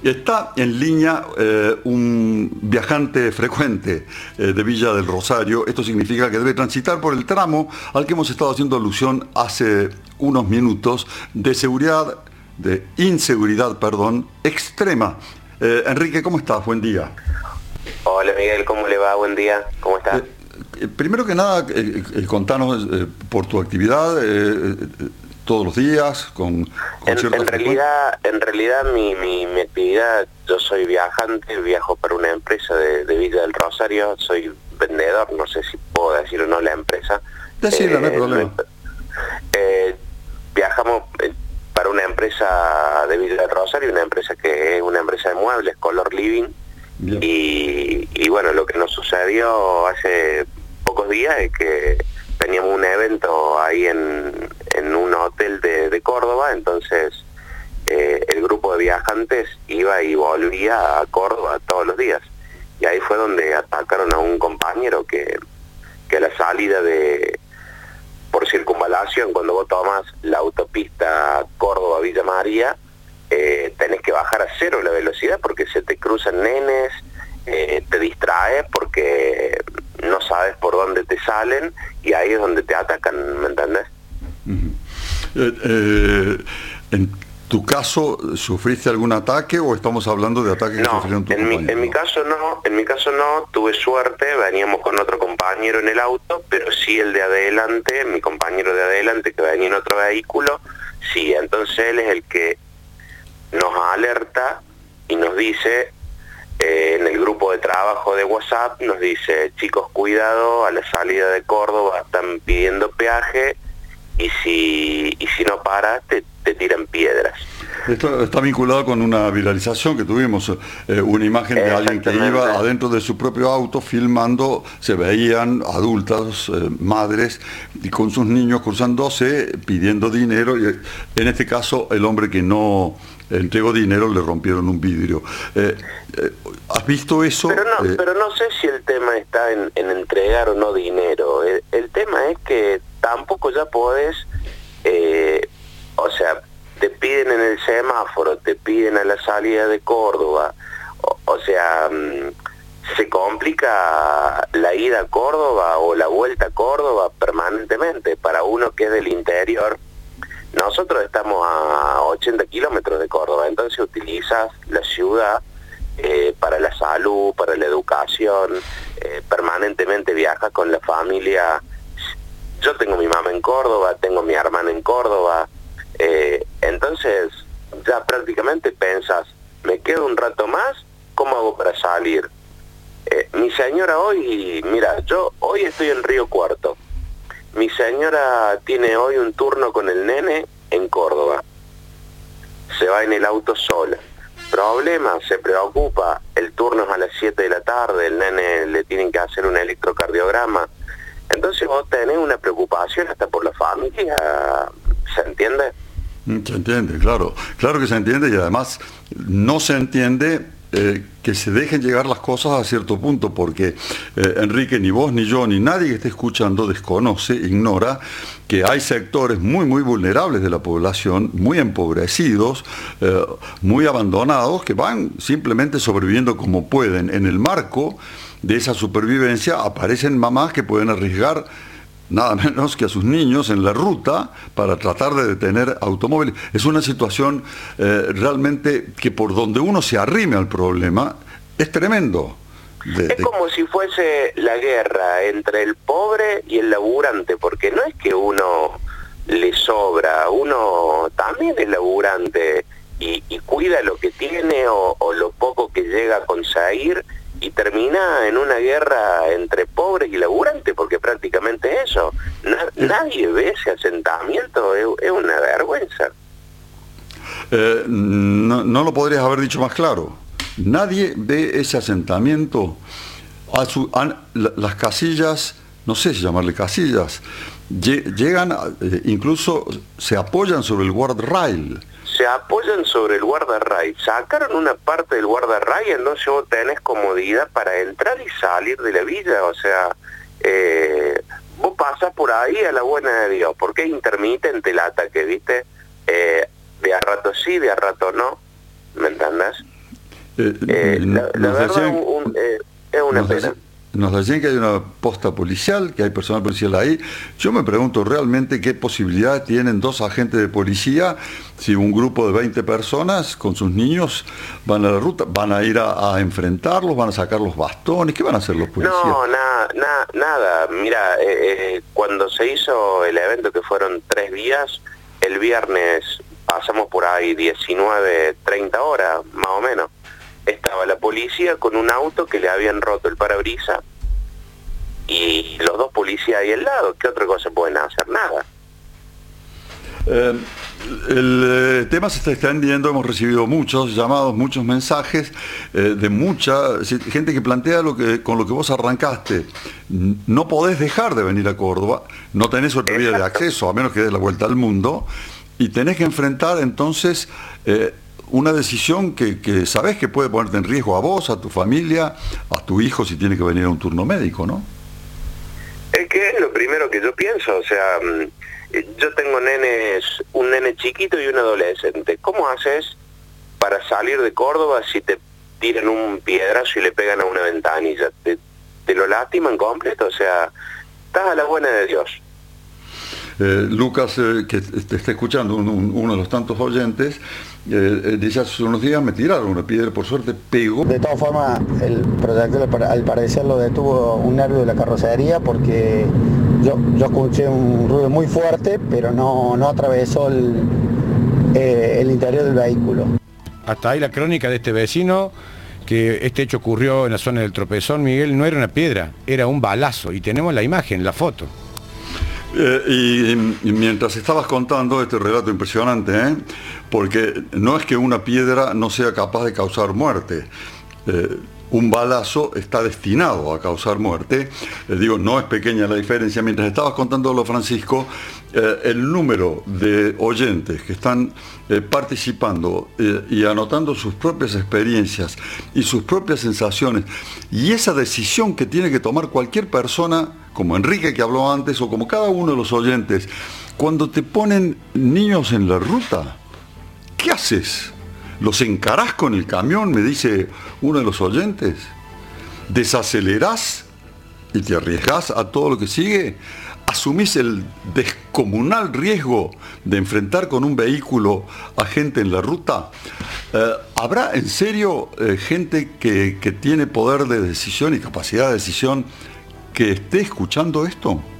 Está en línea un viajante frecuente de Villa del Rosario. Esto significa que debe transitar por el tramo al que hemos estado haciendo alusión hace unos minutos de inseguridad, extrema. Enrique, ¿cómo estás? Buen día. Hola Miguel, ¿cómo le va? Buen día, ¿cómo estás? Primero que nada, contanos por tu actividad todos los días, con en realidad mi actividad, yo soy viajante, viajo para una empresa de Villa del Rosario, soy vendedor, no sé si puedo decir o no la empresa. Decirlo, no hay problema. Viajamos para una empresa de Villa del Rosario, una empresa que es una empresa de muebles, Color Living. Y bueno, lo que nos sucedió hace pocos días es que teníamos un evento ahí en un hotel de Córdoba, entonces el grupo de viajantes iba y volvía a Córdoba todos los días. Y ahí fue donde atacaron a un compañero que a la salida por circunvalación, cuando vos tomás la autopista Córdoba-Villa María, tenés que bajar a cero la velocidad porque se te cruzan nenes, te distraes porque no sabes por dónde te salen y ahí es donde te atacan, ¿me entendés? ¿En tu caso sufriste algún ataque o estamos hablando de ataques que sufrieron tus compañeros? En mi caso no, tuve suerte, veníamos con otro compañero en el auto, pero sí el de adelante, mi compañero de adelante que venía en otro vehículo, sí, entonces él es el que nos alerta y nos dice, en el grupo de trabajo de WhatsApp, nos dice, chicos, cuidado, a la salida de Córdoba están pidiendo peaje y si no paras te tiran piedras. Esto está vinculado con una viralización que tuvimos, una imagen de alguien que iba adentro de su propio auto filmando, se veían adultas, madres, y con sus niños cruzándose, pidiendo dinero, y en este caso el hombre que no entregó dinero le rompieron un vidrio. ¿Has visto eso? Pero no sé si el tema está en entregar o no dinero. El tema es que tampoco ya podés, o sea, te piden en el semáforo, te piden a la salida de Córdoba, o sea, se complica la ida a Córdoba o la vuelta a Córdoba permanentemente. Para uno que es del interior, nosotros estamos a 80 kilómetros de Córdoba, entonces utilizas la ciudad para la salud, para la educación, permanentemente viajas con la familia. Yo tengo mi mamá en Córdoba, tengo mi hermana en Córdoba, entonces ya prácticamente pensás, me quedo un rato más, ¿cómo hago para salir? Mi señora hoy, mira, yo hoy estoy en Río Cuarto, mi señora tiene hoy un turno con el nene en Córdoba, se va en el auto sola. Problema, se preocupa, el turno es a las 7 de la tarde, el nene le tienen que hacer un electrocardiograma. Entonces vos tenés una preocupación hasta por la familia, ¿se entiende? Se entiende, claro que se entiende, y además no se entiende que se dejen llegar las cosas a cierto punto, porque Enrique, ni vos, ni yo, ni nadie que esté escuchando desconoce, ignora que hay sectores muy vulnerables de la población, muy empobrecidos, muy abandonados, que van simplemente sobreviviendo como pueden. En el marco de esa supervivencia aparecen mamás que pueden arriesgar nada menos que a sus niños en la ruta para tratar de detener automóviles. Es una situación realmente que por donde uno se arrime al problema es tremendo. Es como si fuese la guerra entre el pobre y el laburante, porque no es que uno le sobra, uno también es laburante y cuida lo que tiene o lo poco que llega a conseguir, y termina en una guerra entre pobres y laburantes, porque prácticamente eso. Nadie ve ese asentamiento, es una vergüenza. No lo podrías haber dicho más claro. Nadie ve ese asentamiento. Las casillas, no sé si llamarle casillas, llegan, incluso se apoyan sobre el guardrail. Se apoyan sobre el guardarray, sacaron una parte del guardarray, entonces vos tenés comodidad para entrar y salir de la villa, o sea, vos pasás por ahí a la buena de Dios, porque es intermitente el ataque, ¿viste? De a rato sí, de a rato no, ¿me entendés? La nos verdad decían, es una nos pena. decían- nos decían que hay una posta policial, que hay personal policial ahí. Yo me pregunto realmente qué posibilidad tienen dos agentes de policía si un grupo de 20 personas con sus niños van a la ruta, van a ir a enfrentarlos, van a sacar los bastones, ¿qué van a hacer los policías? No, nada. Mira, cuando se hizo el evento, que fueron 3 días, el viernes pasamos por ahí 19, 30 horas, más o menos. Estaba la policía con un auto que le habían roto el parabrisas y los 2 policías ahí al lado. ¿Qué otra cosa pueden hacer? Nada. El tema se está extendiendo, hemos recibido muchos llamados, muchos mensajes de mucha gente que plantea con lo que vos arrancaste. No podés dejar de venir a Córdoba, no tenés otra vía de acceso, a menos que des la vuelta al mundo, y tenés que enfrentar entonces una decisión que sabés que puede ponerte en riesgo a vos, a tu familia, a tu hijo si tiene que venir a un turno médico, ¿no? Es que es lo primero que yo pienso, o sea, yo tengo un nene chiquito y un adolescente. ¿Cómo haces para salir de Córdoba si te tiran un piedrazo y le pegan a una ventanilla? ¿Te lo lastiman completo? O sea, estás a la buena de Dios. Lucas, que te está escuchando, uno de los tantos oyentes, dice: hace unos días me tiraron una piedra, por suerte pegó. De todas formas, el proyectil al parecer lo detuvo un nervio de la carrocería, porque yo escuché un ruido muy fuerte, pero no atravesó el interior del vehículo. Hasta ahí la crónica de este vecino, que este hecho ocurrió en la zona del Tropezón, Miguel. No era una piedra, era un balazo, y tenemos la imagen, la foto. Y mientras estabas contando este relato impresionante, porque no es que una piedra no sea capaz de causar muerte, un balazo está destinado a causar muerte. Digo, no es pequeña la diferencia. Mientras estabas contándolo, Francisco, el número de oyentes que están participando y anotando sus propias experiencias y sus propias sensaciones, y esa decisión que tiene que tomar cualquier persona, como Enrique que habló antes, o como cada uno de los oyentes, cuando te ponen niños en la ruta, ¿qué haces? ¿Los encarás con el camión?, me dice uno de los oyentes. ¿Desacelerás y te arriesgás a todo lo que sigue? ¿Asumís el descomunal riesgo de enfrentar con un vehículo a gente en la ruta? ¿Habrá en serio gente que tiene poder de decisión y capacidad de decisión que esté escuchando esto?